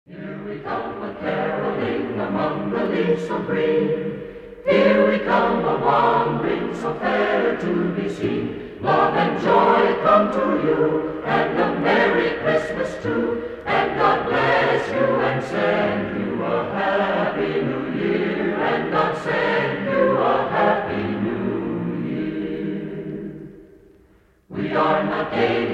Here we come a-caroling among the leaves so green. Here we come a-wandering so fair to be seen. Love and joy come to you, and a Merry Christmas too. And God bless you and send you a Happy New Year. And God send you a Happy New Year. We are not gay